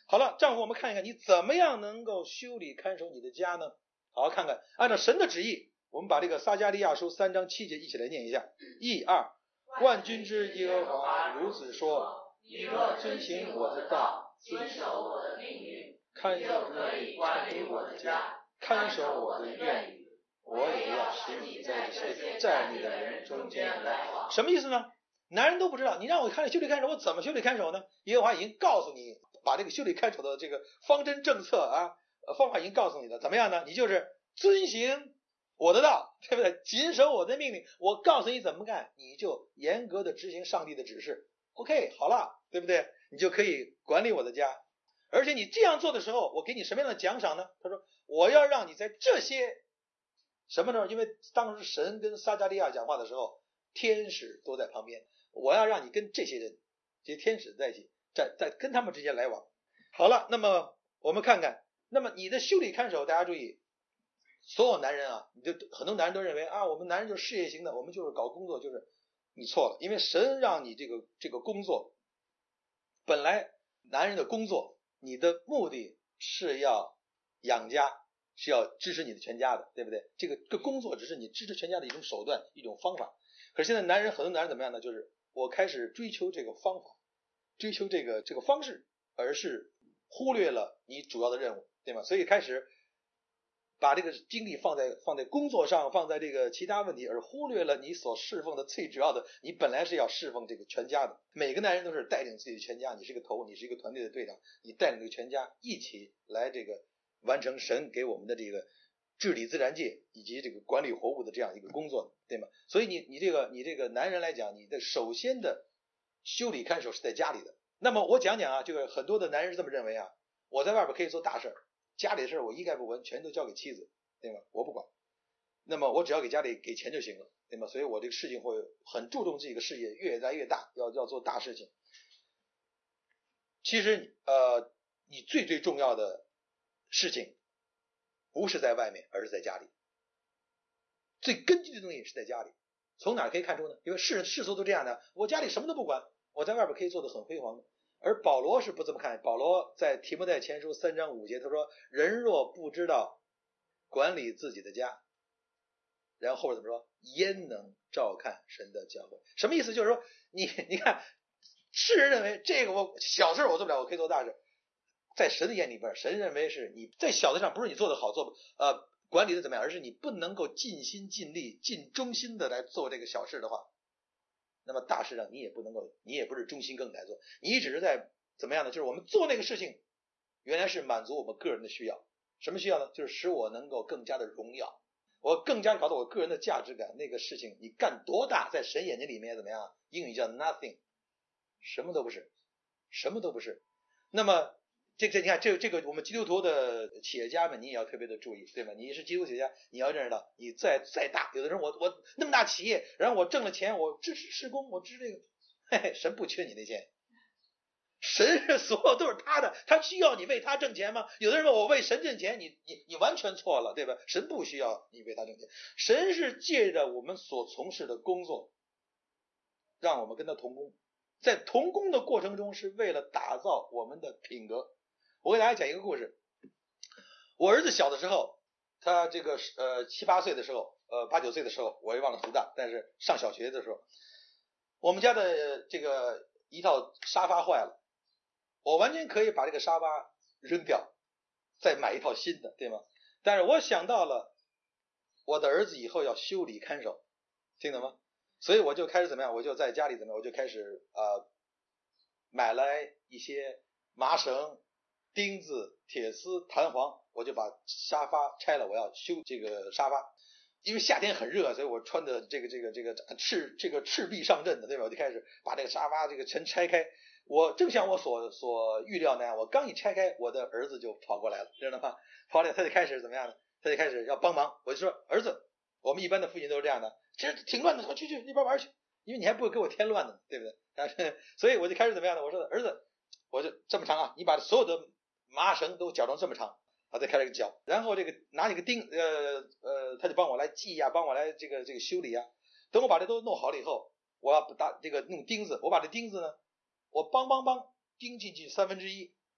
好了，丈夫，我们看一看你怎么样能够修理看守你的家呢？好好看看，按照神的旨意，我们把这个撒迦利亚书3章7节一起来念一下。1、2，万军之耶和华如此说：你若遵行我的道，遵守我的命令，看守可以管理我的家，看守我的院宇，我也要使你在这些站立的人中间来往。什么意思呢？男人都不知道，你让我看修理看守，我怎么修理看守呢？耶和华已经告诉你，把这个修理看守的这个方针政策啊，方法已经告诉你了。怎么样呢？你就是遵行我的道，对不对？谨守我的命令，我告诉你怎么干，你就严格的执行上帝的指示。OK， 好了，对不对？你就可以管理我的家。而且你这样做的时候，我给你什么样的奖赏呢？他说，我要让你在这些什么呢？因为当时神跟撒迦利亚讲话的时候，天使都在旁边，我要让你跟这些人，这些天使在一起，在跟他们之间来往。好了，那么我们看看，那么你的修理看守，大家注意，所有男人啊，很多男人都认为啊，我们男人就是事业型的，我们就是搞工作，就是你错了，因为神让你这个工作，本来男人的工作，你的目的是要养家，是要支持你的全家的，对不对？这个工作只是你支持全家的一种手段，一种方法。可是现在很多男人怎么样呢？就是我开始追求这个方法，追求这个方式，而是忽略了你主要的任务，对吗？所以开始把这个精力放在工作上，放在这个其他问题，而忽略了你所侍奉的最主要的，你本来是要侍奉这个全家的。每个男人都是带领自己的全家，你是个头，你是一个团队的队长，你带领这个全家一起来这个完成神给我们的这个治理自然界以及这个管理活物的这样一个工作，对吗？所以你这个男人来讲，你的首先的修理看守是在家里的。那么我讲讲啊，这个很多的男人是这么认为啊，我在外边可以做大事，家里的事我一概不闻，全都交给妻子，对吗？我不管，那么我只要给家里给钱就行了，对吗？所以我这个事情会很注重自己的事业越来越大，要做大事情。其实你最重要的事情不是在外面，而是在家里。最根基的东西是在家里。从哪可以看出呢？因为世俗都这样的，我家里什么都不管，我在外边可以做得很辉煌的。而保罗是不这么看，保罗在提摩太前书3章5节他说，人若不知道管理自己的家，然后后边怎么说，焉能照看神的教会？什么意思？就是说你看，世人认为这个我小事我做不了，我可以做大事。在神的眼里边，神认为是你在小的上不是你做得好，管理的怎么样，而是你不能够尽心尽力尽忠心的来做这个小事的话，那么大事上你也不是忠心更来做，你只是在怎么样呢？就是我们做那个事情原来是满足我们个人的需要。什么需要呢？就是使我能够更加的荣耀，我更加搞到我个人的价值感。那个事情你干多大，在神眼睛里面怎么样？英语叫 nothing， 什么都不是，什么都不是。那么你看这个我们基督徒的企业家们，你也要特别的注意，对吗？你是基督徒企业家，你要认识到，你再大，有的人我那么大企业，然后我挣了钱，我支持施工，我支持这个，嘿嘿，神不缺你那钱，神是所有都是他的，他需要你为他挣钱吗？有的人说我为神挣钱，你完全错了，对吧？神不需要你为他挣钱，神是借着我们所从事的工作，让我们跟他同工，在同工的过程中是为了打造我们的品格。我给大家讲一个故事。我儿子小的时候，他这个7、8岁的时候，8、9岁的时候，我也忘了多大，但是上小学的时候，我们家的这个一套沙发坏了，我完全可以把这个沙发扔掉，再买一套新的，对吗？但是我想到了我的儿子以后要修理看守，听懂吗？所以我就开始怎么样？我就在家里怎么样？我就开始买来一些麻绳、钉子、铁丝、弹簧，我就把沙发拆了，我要修这个沙发。因为夏天很热，所以我穿的这个赤壁上阵的，对吧？我就开始把这个沙发这个全拆开。我正像我所预料那样，我刚一拆开，我的儿子就跑过来了，知道吗？跑过来他就开始怎么样呢？他就开始要帮忙。我就说，儿子，我们一般的父亲都是这样的，其实挺乱的，说去那边玩去，因为你还不会给我添乱的，对不对？所以我就开始怎么样呢？我说，儿子，我就这么长啊，你把所有的麻绳都绞成这么长。再开始绞，然后这个拿几个钉，他就帮我来系呀，帮我来这个修理呀。等我把这都弄好了以后，我要这个弄钉子，我把这钉子呢，我梆钉进去1/3，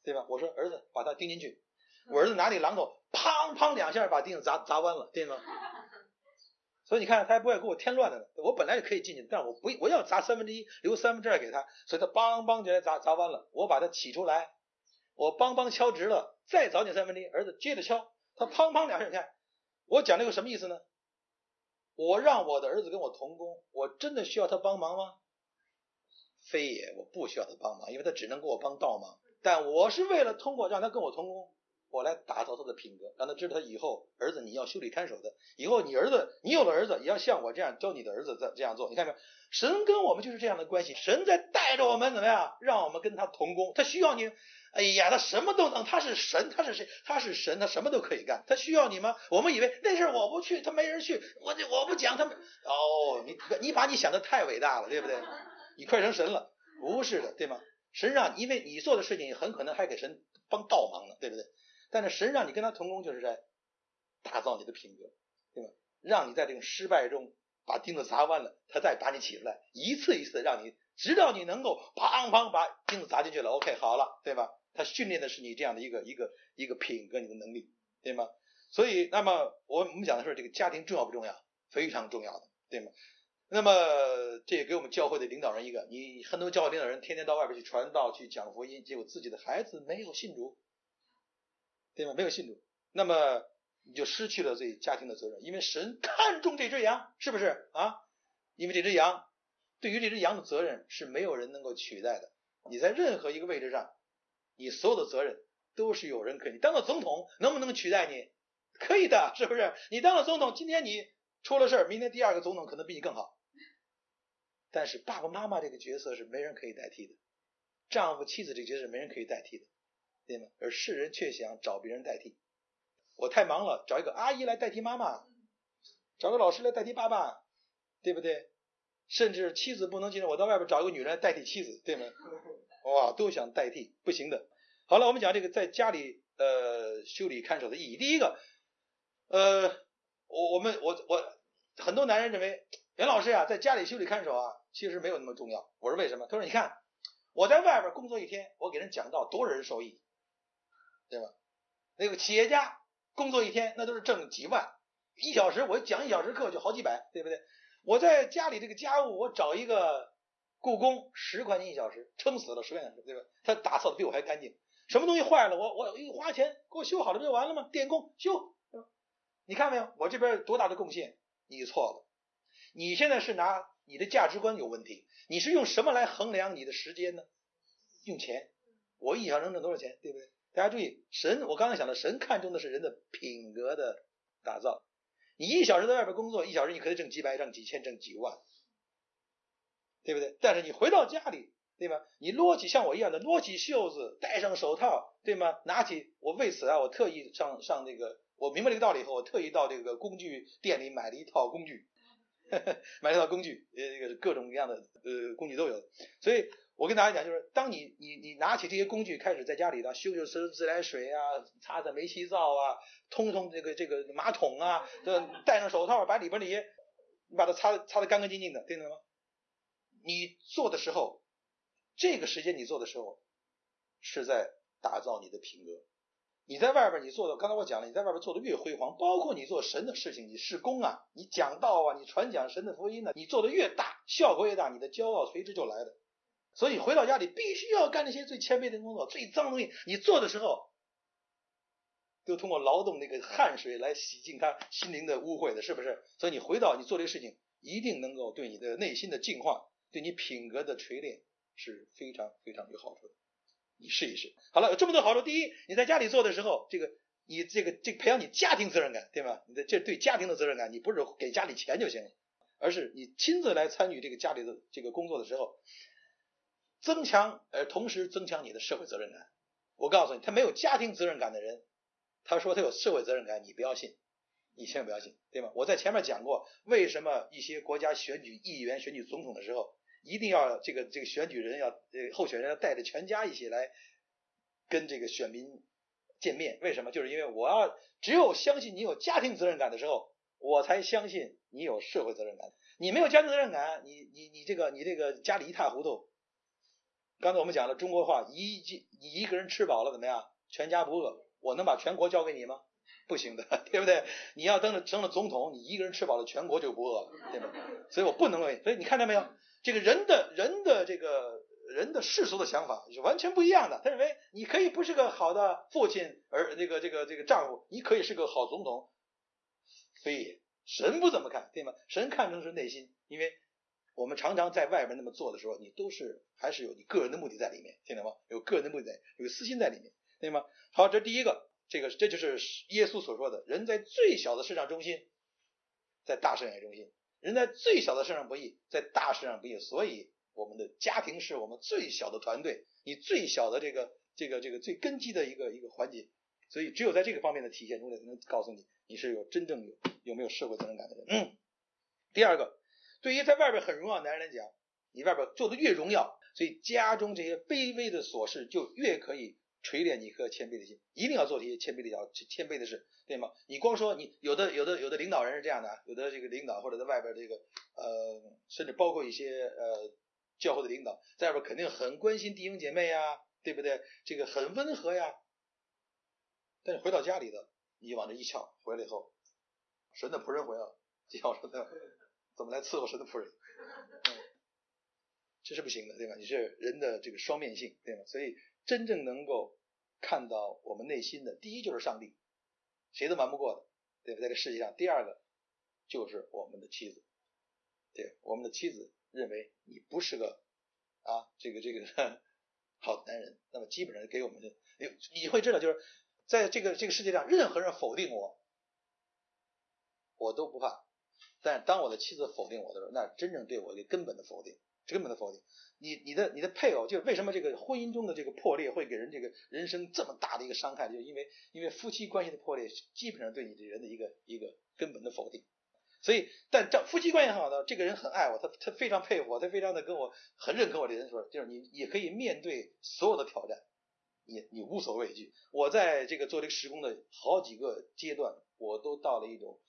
对吧？我说儿子把它钉进去，我儿子拿那个榔头砰砰2下把钉子砸弯了，对吗？所以你看他还不会给我添乱的呢，我本来就可以进去，但我要砸1/3，留2/3给他，所以他梆梆就来砸弯了，我把它起出来，我梆梆敲直了，再凿进1/3，儿子接着敲，他砰砰2下，你看我讲这个什么意思呢？我让我的儿子跟我同工，我真的需要他帮忙吗？非也，我不需要他帮忙，因为他只能给我帮倒忙，但我是为了通过让他跟我同工，我来打造他的品格，让他知道他以后儿子你要修理看守的，以后你有了儿子也要像我这样教你的儿子这样做。你看没有？神跟我们就是这样的关系，神在带着我们怎么样，让我们跟他同工。他需要你，哎呀，他什么都能，他是神，他是谁？他是神，他什么都可以干。他需要你吗？我们以为那事儿我不去，他没人去，我不讲他们。哦，你把你想的太伟大了，对不对？你快成神了，不是的，对吗？神让你，因为你做的事情很可能还给神帮倒忙呢，对不对？但是神让你跟他同工，就是在打造你的品格，对吧？让你在这种失败中把钉子砸弯了，他再把你起出来，一次一次的让你，直到你能够砰砰把钉子砸进去了 ，OK 好了，对吧？他训练的是你这样的一个品格，你的能力，对吗？所以那么我们讲的是这个家庭重要不重要？非常重要的，对吗？那么这也给我们教会的领导人一个，你很多教会领导人天天到外边去传道去讲福音，结果自己的孩子没有信主，对吗？没有信主，那么你就失去了这家庭的责任，因为神看重这只羊，是不是啊？因为这只羊，对于这只羊的责任是没有人能够取代的。你在任何一个位置上，你所有的责任都是有人可以。你当了总统能不能取代你？可以的，是不是？你当了总统，今天你出了事，明天第2个总统可能比你更好。但是爸爸妈妈这个角色是没人可以代替的，丈夫妻子这个角色是没人可以代替的，对吗？而世人却想找别人代替。我太忙了，找一个阿姨来代替妈妈，找个老师来代替爸爸，对不对？甚至妻子不能进来，我到外边找一个女人来代替妻子，对吗？哇，都想代替，不行的。好了，我们讲这个在家里修理看守的意义。第一个，我很多男人认为袁老师啊，在家里修理看守啊，其实没有那么重要。我说为什么？他说你看我在外边工作一天，我给人讲道，多少人受益，对吧？那个企业家工作一天，那都是挣几万，1小时我讲1小时课就好几百，对不对？我在家里这个家务，我找一个雇工10块钱1小时，撑死了10块钱，对吧？他打扫的比我还干净。什么东西坏了，我一花钱给我修好了不就完了吗？电工修，你看没有？我这边多大的贡献？你错了，你现在是拿你的价值观有问题，你是用什么来衡量你的时间呢？用钱。我1小时能挣多少钱，对不对？大家注意，我刚才讲的，神看重的是人的品格的打造。你1小时在外边工作，1小时你可以挣几百、挣几千、挣几万，对不对？但是你回到家里，对吗？你像我一样的撸起袖子，戴上手套，对吗？我为此啊，我特意上那个，我明白这个道理以后，我特意到这个工具店里买了一套工具，买了一套工具，这个各种各样的工具都有。所以我跟大家讲，就是当你拿起这些工具，开始在家里头修自来水啊，擦煤气灶啊，通这个马桶啊，戴上手套，把里边那些你把它擦得干干净净的，听懂吗？你做的时候，这个时间你做的时候，是在打造你的品格。你在外边你做的，刚才我讲了，你在外边做的越辉煌，包括你做神的事情，你事工啊，你讲道啊，你传讲神的福音呢，你做的越大，效果越大，你的骄傲随之就来的。所以回到家里必须要干那些最谦卑的工作，最脏的东西，你做的时候都通过劳动那个汗水来洗净他心灵的污秽的，是不是？所以你回到你做这个事情，一定能够对你的内心的净化，对你品格的锤炼是非常非常有好处的。你试一试。好了，有这么多好处。第一，你在家里做的时候，你培养你家庭责任感，对吧？这对家庭的责任感，你不是给家里钱就行了，而是你亲自来参与这个家里的这个工作的时候，同时增强你的社会责任感。我告诉你，他没有家庭责任感的人，他说他有社会责任感，你不要信，你千万不要信，对吗？我在前面讲过，为什么一些国家选举议员、选举总统的时候，一定要这个选举人候选人要带着全家一起来跟这个选民见面。为什么？就是因为只有相信你有家庭责任感的时候，我才相信你有社会责任感。你没有家庭责任感，你这个家里一塌糊涂， 刚才我们讲了中国话，你一个人吃饱了怎么样？全家不饿。我能把全国交给你吗？不行的，对不对？你要当了总统，你一个人吃饱了，全国就不饿了，对吧？所以我不能为。所以你看到没有？这个人的世俗的想法是完全不一样的。他认为你可以不是个好的父亲，而这个丈夫，你可以是个好总统，非也。神不怎么看，对吗？神看成是内心，因为我们常常在外边那么做的时候，你都是还是有你个人的目的在里面，听到吗？有个人的目的在，有私心在里面，对吗？好，这第一个，这就是耶稣所说的，人在最小的事上忠心，在大事上也忠心；人在最小的事上不义，在大事上不义。所以我们的家庭是我们最小的团队，你最小的这个最根基的一个环节。所以只有在这个方面的体现出来，才能告诉你是真正有没有社会责任感的人。第二个，对于在外边很荣耀的男人来讲，你外边做的越荣耀，所以家中这些卑微的琐事就越可以锤炼你和谦卑的心。一定要做这些谦卑的事，对吗？你光说你有的领导人是这样的，有的这个领导或者在外边这个甚至包括一些教会的领导，在外边肯定很关心弟兄姐妹呀，对不对？这个很温和呀。但是回到家里的，你往这一翘，回来以后，神的仆人回来了，就要说怎么来伺候神的仆人？这是不行的，对吧？你是人的这个双面性，对吗？所以真正能够看到我们内心的，第一就是上帝，谁都瞒不过的，对吧？在这世界上，第二个就是我们的妻子，对，我们的妻子认为你不是个这个好的男人，那么基本上给我们的，你会知道，就是在这个世界上，任何人否定我都不怕，但是当我的妻子否定我的时候，那真正对我一个根本的否定。你的配偶，就为什么这个婚姻中的这个破裂会给人这个人生这么大的一个伤害，就因为夫妻关系的破裂基本上对你这人的一个根本的否定。所以但夫妻关系很好的，这个人很爱我，他非常佩服我，他非常的跟我很认可我的人说，就是你也可以面对所有的挑战，你无所畏惧。我在这个做这个事工的好几个阶段，我都到了一种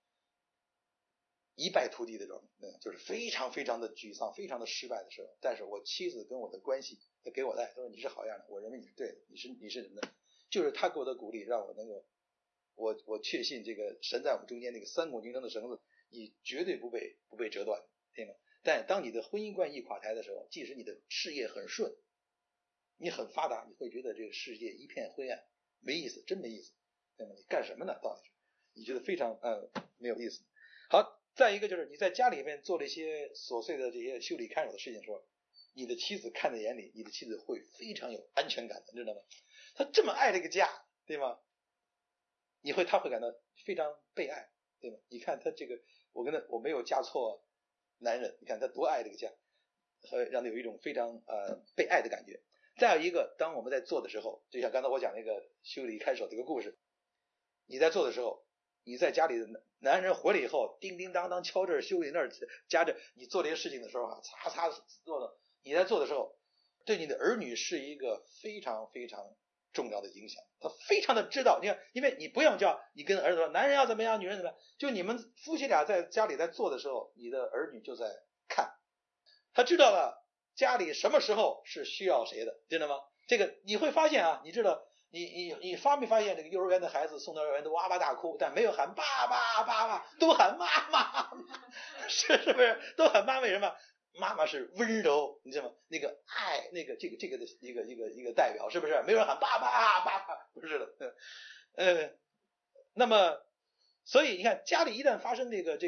一败涂地的状态，就是非常非常的沮丧，非常的失败的时候。但是我妻子跟我的关系，她给我的爱，她说你是好样的，我认为你是对的，你是什么呢？就是她给我的鼓励，让我能够，我确信这个神在我们中间那个三股竞争的绳子，你绝对不被折断，对吗？但当你的婚姻关系垮台的时候，即使你的事业很顺，你很发达，你会觉得这个世界一片灰暗，没意思，真没意思，对吗？你干什么呢？到底是你觉得非常没有意思。好。再一个就是你在家里面做了一些琐碎的这些修理看守的事情的时候，你的妻子看在眼里，你的妻子会非常有安全感的，你知道吗？她这么爱这个家，对吗？她会感到非常被爱，对吗？你看她这个，我没有嫁错男人，你看她多爱这个家，会让她有一种非常被爱的感觉。再有一个，当我们在做的时候，就像刚才我讲那个修理看守这个故事，你在做的时候，你在家里的男人回来以后，叮叮当当敲这儿修理那儿夹着，你做这些事情的时候擦擦做的，你在做的时候，对你的儿女是一个非常非常重要的影响。他非常的知道，你看，因为你不用叫你跟儿子说男人要怎么样，女人怎么样，就你们夫妻俩在家里在做的时候，你的儿女就在看，他知道了家里什么时候是需要谁的，知道吗？这个你会发现你知道。你发没发现这个幼儿园的孩子送到幼儿园都哇哇大哭，但没有喊爸爸爸爸，都喊妈妈，是不是都喊妈妈？为什么？妈妈是温柔，你知道吗？那个爱，那个这个的一个代表，是不是？没有人喊爸爸爸爸，不是的。那么所以你看，家里一旦发生这个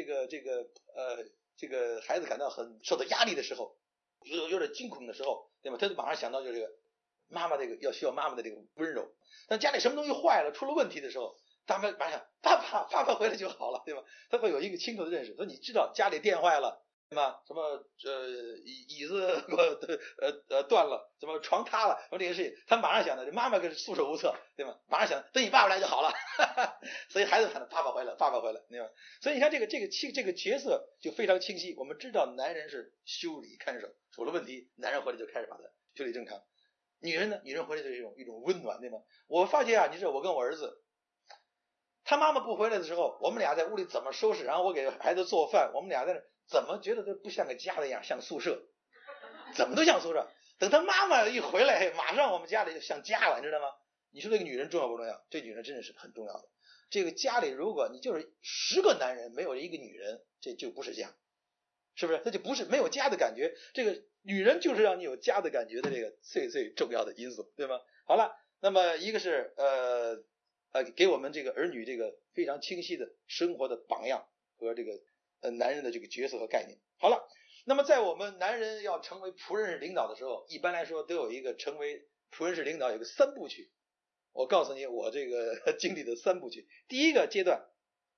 孩子感到很受到压力的时候，有点惊恐的时候，对吧？他就马上想到就是这个。妈妈需要妈妈的这个温柔，但家里什么东西坏了出了问题的时候，他们马上爸爸回来就好了，对吧？他会有一个清楚的认识，所以你知道家里电坏了，对吗？什么椅子断了，什么床塌了，什么这些事情，他马上想的，妈妈可是束手无策，对吗？马上想等你爸爸来就好了，所以孩子喊爸爸回来，对吧？所以你看这个角色就非常清晰，我们知道男人是修理看守，出了问题，男人回来就开始把它修理正常。女人呢？女人回来就是一种温暖，对吗？我发现你知道我跟我儿子，他妈妈不回来的时候，我们俩在屋里怎么收拾，然后我给孩子做饭，我们俩在那怎么觉得都不像个家的样，像宿舍，怎么都像宿舍。 等他妈妈一回来，马上我们家里就像家了，你知道吗？你说这个女人重要不重要？这女人真的是很重要的。这个家里如果你就是10个男人没有一个女人，这就不是家，是不是？这就不是没有家的感觉。这个女人就是让你有家的感觉的这个最重要的因素，对吗？好了，那么一个是给我们这个儿女这个非常清晰的生活的榜样和这个男人的这个角色和概念。好了，那么在我们男人要成为仆人式领导的时候，一般来说都有一个成为仆人式领导有个3部曲。我告诉你我这个经历的3部曲。第一个阶段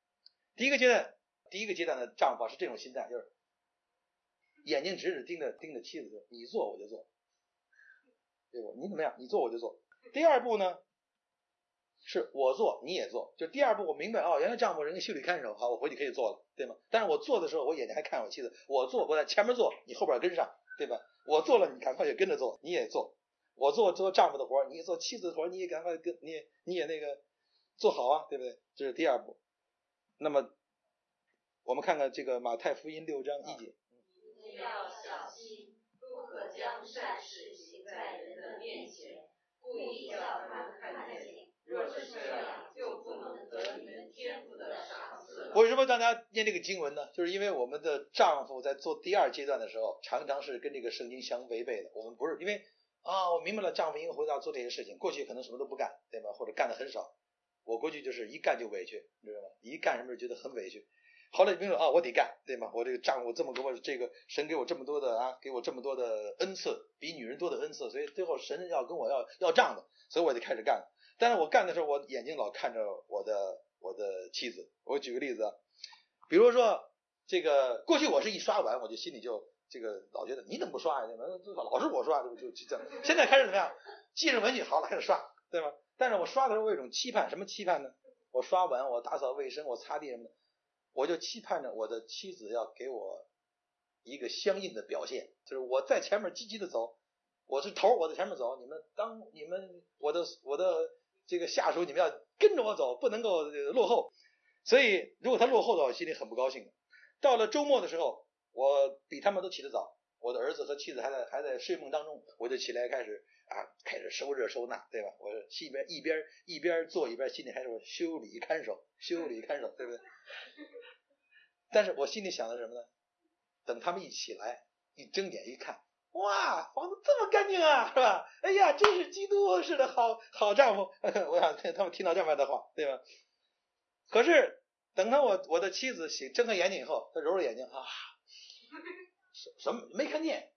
的丈夫是这种心态，就是眼睛直盯着妻子说，你做我就做，对吧？你怎么样？你做我就做。第二步呢，是我做你也做。就第二步我明白原来丈夫人家修理看守，好，我回去可以做了，对吗？但是我做的时候我眼睛还看我妻子，我在前面做，你后边跟上，对吧？我做了你赶快也跟着做，你也做。我做丈夫的活，你做妻子的活，你也赶快跟你也那个做好啊，对不对？这是第二步。那么我们看看这个马太福音6章1节。 你要小心，不可将善事行在人的面前，故意叫他们看见。若是这样，就不能得你们天父的赏赐了。 为什么大家念这个经文呢？就是因为我们的丈夫在做第2阶段的时候，常常是跟这个圣经相违背的。我们不是因为我明白了，丈夫应该回到做这些事情，过去可能什么都不干，对吧？或者干的很少。我过去就是一干就委屈，你知道吗？一干什么觉得很委屈。后来明白我得干，对吗？我这个丈夫这么给我这个神给我这么多的给我这么多的恩赐，比女人多的恩赐，所以最后神要跟我要账的，所以我得开始干。但是我干的时候，我眼睛老看着我的妻子。我举个例子比如说这个过去我是一刷碗，我就心里就这个老觉得你怎么不刷呀？老是我刷，就这样。现在开始怎么样？记着文具好了，开始刷，对吗？但是我刷的时候我有一种期盼，什么期盼呢？我刷碗，我打扫卫生，我擦地什么的，我就期盼着我的妻子要给我一个相应的表现，就是我在前面积极的走，我是头，我在前面走，我的这个下属你们要跟着我走，不能够落后。所以如果他落后的话，我心里很不高兴。到了周末的时候，我比他们都起得早，我的儿子和妻子还在睡梦当中，我就起来开始收这收那，对吧？我一边做一边心里还是我修理看守，对不对？但是我心里想的是什么呢？等他们一起来，一睁眼一看，哇，房子这么干净啊，是吧？哎呀，真是基督式的好丈夫。我想他们听到这样的话，对吧？可是等到我的妻子睁开眼睛以后，她揉揉眼睛什么没看见，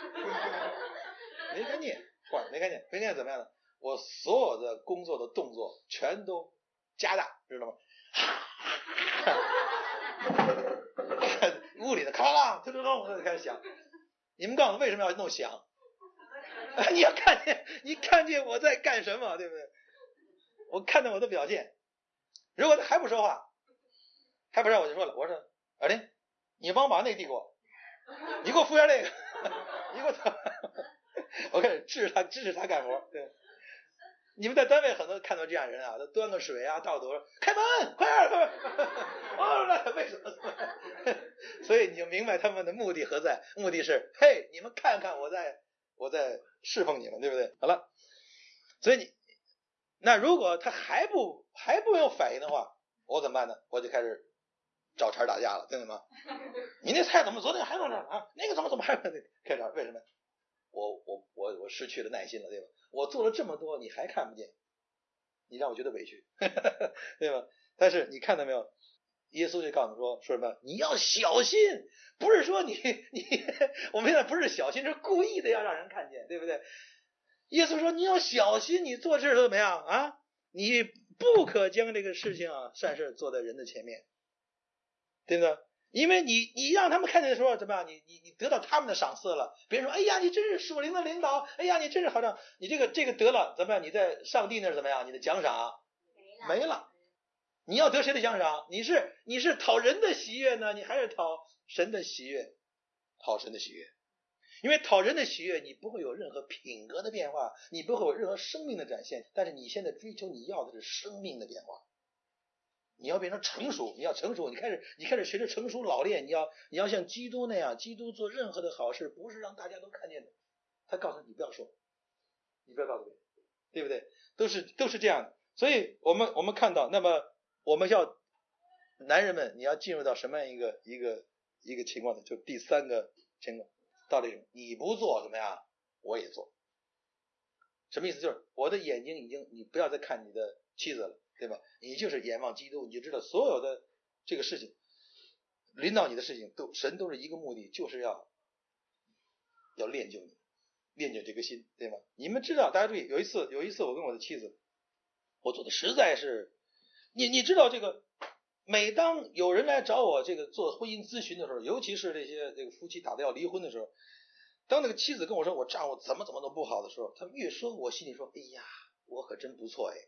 没看见怎么样呢？我所有的工作的动作全都加大，知道吗？屋里的咔啦突突咚就开始响。你们告诉我为什么要弄响？你看见我在干什么，对不对？我看到我的表现。如果他还不说话，我就说了，我说尔林，你帮我把那递给我，你给我敷下这个，你给我我开始支持他干活。对，你们在单位很多看到这样人他端个水倒多少，开门，快点，为什么？所以你就明白他们的目的何在？目的是，嘿，你们看看我在侍奉你们，对不对？好了，所以那如果他还不有反应的话，我怎么办呢？我就开始找茬打架了，对吗？你那菜怎么昨天还弄这那个怎么还开始？为什么？我失去了耐心了，对吧？我做了这么多，你还看不见，你让我觉得委屈，对吧？但是你看到没有？耶稣就告诉说什么？你要小心，不是说我们现在不是小心，是故意的要让人看见，对不对？耶稣说你要小心，你做事怎么样你不可将这个事情善事做在人的前面，对不对？因为你让他们看见的时候怎么样？你得到他们的赏赐了。别人说，哎呀，你真是属灵的领导，哎呀，你真是好像你这个得了怎么样？你在上帝那儿怎么样？你的奖赏没了。你要得谁的奖赏？你是讨人的喜悦呢，你还是讨神的喜悦？讨神的喜悦。因为讨人的喜悦，你不会有任何品格的变化，你不会有任何生命的展现。但是你现在追求你要的是生命的变化。你要变成成熟，你要成熟，你开始学着成熟老练，你要像基督那样，基督做任何的好事不是让大家都看见的， 他告诉你不要说，你不要告诉别人，对不对？都是这样的。所以我们看到，那么我们要男人们，你要进入到什么样一个情况呢？就第3个情况，到底是你不做怎么样，我也做。什么意思？就是我的眼睛你不要再看你的妻子了，对吧？你就是眼望基督，你就知道所有的这个事情，领导你的事情神都是一个目的，就是要练就你，练就这个心，对吗？你们知道，大家注意，有一次我跟我的妻子，我做的实在是，你知道这个，每当有人来找我这个做婚姻咨询的时候，尤其是这个夫妻打的要离婚的时候，当那个妻子跟我说我丈夫怎么都不好的时候，他越说我心里说，哎呀，我可真不错哎。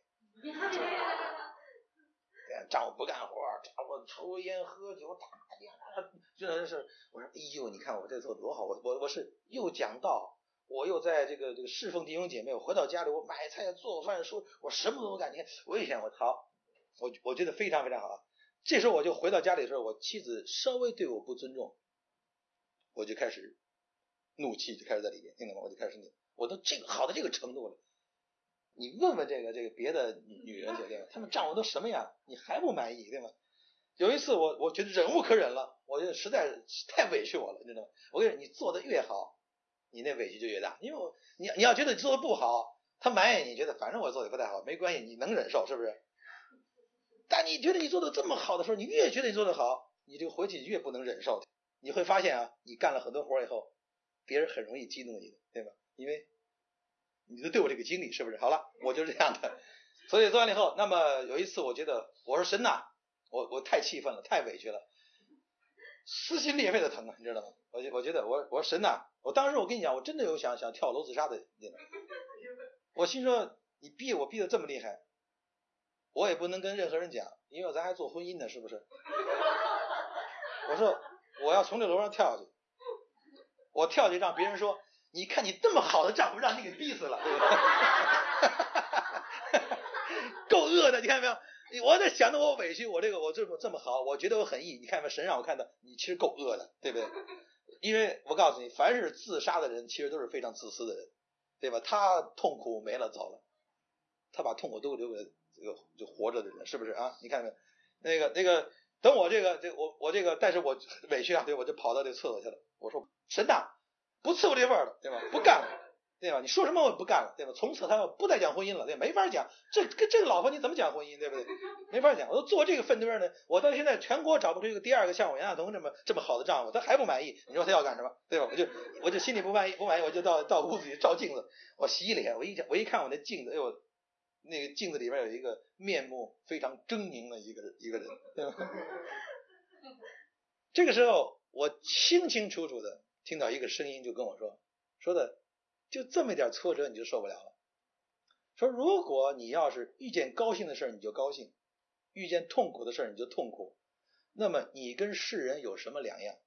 丈夫不干活，丈夫抽烟喝酒打架，真的是我说，哎呦，你看我这做多好，我是又讲道，我又在这个侍奉弟兄姐妹，我回到家里我买菜做饭说，我什么都干。你看我一想我好，我觉得非常非常好。这时候我就回到家里的时候，我妻子稍微对我不尊重，我就开始怒气就开始在里面，听懂吗？我就开始我都这个好到这个程度了。你问问这个别的女人姐，对吧？她们丈夫都什么样，你还不满意，对吗？有一次我觉得忍无可忍了，我觉得实在太委屈我了，你知道吗？我跟你说，你做的越好，你那委屈就越大，因为你要觉得你做的不好，他埋怨你觉得反正我做的不太好，没关系，你能忍受，是不是？但你觉得你做的这么好的时候，你越觉得你做的好，你这个回去越不能忍受。你会发现啊，你干了很多活以后，别人很容易激怒你的，对吧？因为你都对我这个经历，是不是？好了，我就是这样的。所以做完了以后，那么有一次我觉得我说神呐，我太气愤了，太委屈了，撕心裂肺的疼啊，你知道吗？我觉得我说神呐，我当时我跟你讲，我真的有想跳楼自杀的那种。我心说你逼我逼得这么厉害，我也不能跟任何人讲，因为咱还做婚姻呢，是不是？我说我要从这楼上跳下去，我跳下去让别人说，你看你这么好的丈夫让你给逼死了，对不对？够恶的，你看没有？我在想着我委屈，我这么好，我觉得我很义，你看没有？神让我看到你其实够恶的，对不对？因为我告诉你，凡是自杀的人其实都是非常自私的人，对吧？他痛苦没了走了，他把痛苦都留给这个就活着的人，是不是啊？你看没有？那个等我我这个，但是我委屈啊，对，我就跑到这个厕所去了。我说神呐，不伺候这味儿了，对吧？不干了，对吧？你说什么我也不干了，对吧？从此他不再讲婚姻了，对吧？没法讲，这个老婆你怎么讲婚姻，对不对？没法讲。我都做这个份堆呢，我到现在全国找不出一个第二个像我杨亚彤这么好的丈夫，他还不满意，你说他要干什么，对吧？我就心里不满意，我就到屋子里照镜子，我洗脸，我一看我那镜子，哎呦，那个镜子里边有一个面目非常狰狞的一个人，对吧？这个时候我清清楚楚的听到一个声音就跟我说的就这么点挫折你就受不了了，说如果你要是遇见高兴的事你就高兴，遇见痛苦的事你就痛苦，那么你跟世人有什么两样？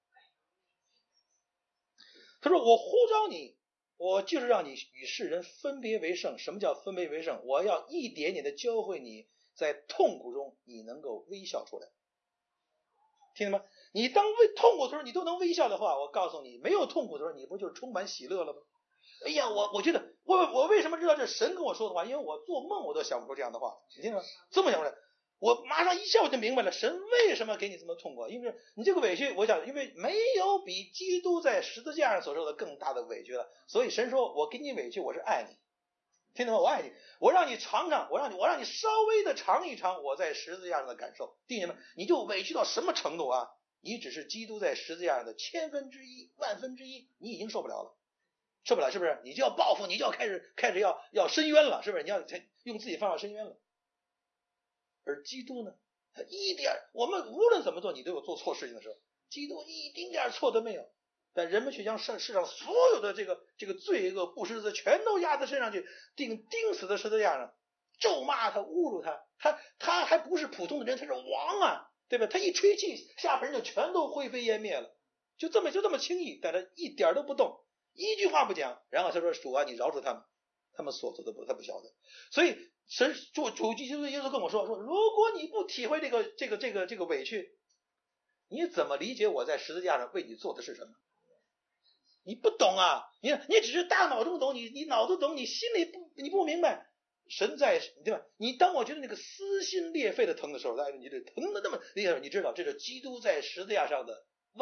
他说我呼召你，我就是让你与世人分别为圣。什么叫分别为圣？我要一点点的教会你在痛苦中你能够微笑出来，听见吗？你当痛苦的时候你都能微笑的话，我告诉你，没有痛苦的时候你不就是充满喜乐了吗？哎呀，我觉得我为什么知道这神跟我说的话？因为我做梦我都想不出这样的话，你听吗？这么想出来，我马上一下我就明白了，神为什么给你这么痛苦？因为你这个委屈，我想，因为没有比基督在十字架上所受的更大的委屈了，所以神说我给你委屈，我是爱你，听懂吗？我爱你，我让你尝尝，我让你稍微的尝一尝我在十字架上的感受，弟兄们，你就委屈到什么程度啊？你只是基督在十字架上的1/1000、1/1000，你已经受不了了，受不了，是不是？你就要报复，你就要开始要申冤了，是不是？你要用自己方法申冤了。而基督呢，他一点，我们无论怎么做，你都有做错事情的时候，基督一丁点错都没有，但人们却将世上所有的这个罪恶不识字全都压在身上去，钉死在十字架上，咒骂他，侮辱他，他还不是普通的人，他是王啊，对吧？他一吹气，下边人就全都灰飞烟灭了，就这么轻易，但他一点都不动，一句话不讲，然后他说主啊，你饶恕他们，他们所做的他不晓得。所以神主耶稣跟我说，如果你不体会这个委屈，你怎么理解我在十字架上为你做的是什么？ 你不懂啊，你只是大脑中懂，你脑子懂，你心里你不明白。神在，对吧？你当我觉得那个撕心裂肺的疼的时候，大家你这疼的那么厉害，你知道这是基督在十字架上的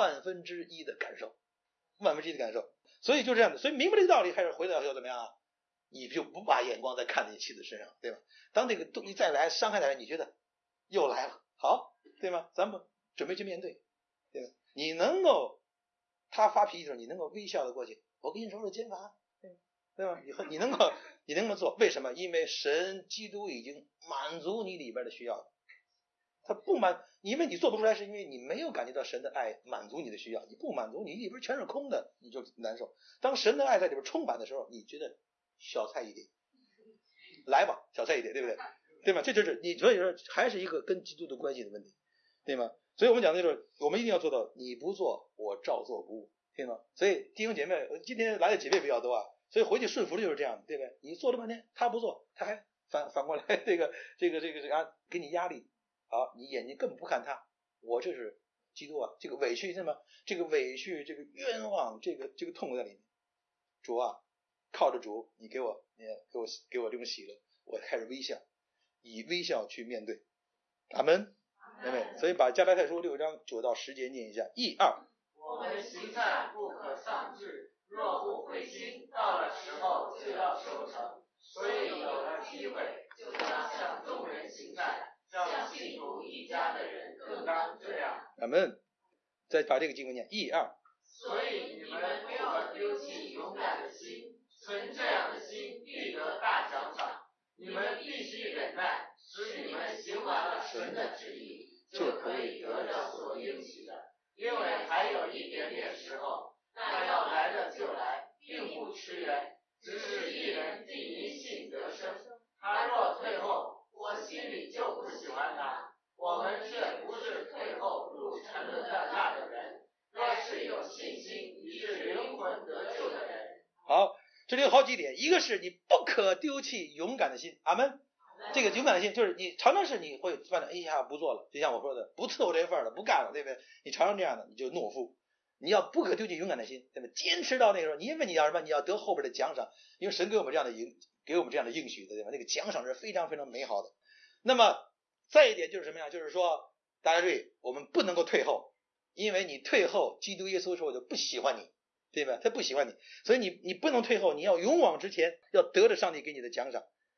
1/10的感受，1/10的感受。所以就这样的，所以明白这个道理，还是回到要怎么样啊？你就不把眼光再看你妻子身上，对吧？当这个东西再来伤害来，你觉得又来了，好，对吗？咱们准备去面对，对吧？你能够他发脾气的时候，你能够微笑的过去，我给你揉揉肩膀，对吧？你能够做，为什么？因为神基督已经满足你里边的需要了。他不满，因为你做不出来，是因为你没有感觉到神的爱满足你的需要，你不满足，你里边全是空的，你就难受。当神的爱在里边充满的时候，你觉得小菜一碟，来吧，小菜一碟，对不对？对吗？这就是你，所以说还是一个跟基督的关系的问题，对吗？所以我们讲的就是，我们一定要做到，你不做，我照做不误，对吗？所以弟兄姐妹，今天来的姐妹比较多啊。所以回去顺服的就是这样的，对不对？你做了半天，他不做，他还反过来这个啊，给你压力，好，你眼睛根本不看他。我这是基督啊，这个委屈什么？这个委屈，这个冤枉，这个痛苦在里面。主啊，靠着主，你给我这种喜乐，我开始微笑，以微笑去面对。阿们，妹妹。所以把加拉太书6章9到10节念一下。1、2。 我们行善不可丧志。若不灰心，到了时候就要收成。所以有了机会，就当向众人行善，像信徒一家的人更当这样。 阿们。再把这个经文念1、2。 所以你们不可丢弃勇敢的心，存这样的心必得大奖赏。你们必须忍耐，使你们行完了神的旨意，就可以得着所应许的。因为还有一点点时候，那要来的就来，并不迟延，只是一人必因信得生。他若退后，我心里就不喜欢他。我们却不是退后入沉沦的那个人，若是有信心以致灵魂得救的人。 好，这里有好几点，一个是你不可丢弃勇敢的心，阿们。这个勇敢的心就是你常常是你会犯了，哎呀不做了，就像我说的，不伺候这份了，不干了，对不对？你常常这样的，你就懦夫。你要不可丢弃勇敢的心，对吧？坚持到那个时候，因为你要什么？你要得后边的奖赏，因为神给我们这样的应许的，对吧？那个奖赏是非常非常美好的。那么再一点就是什么呀？就是说大家注意，我们不能够退后，因为你退后，基督耶稣说我就不喜欢你，对吧？他不喜欢你，所以你不能退后，你要勇往直前，要得着上帝给你的奖赏。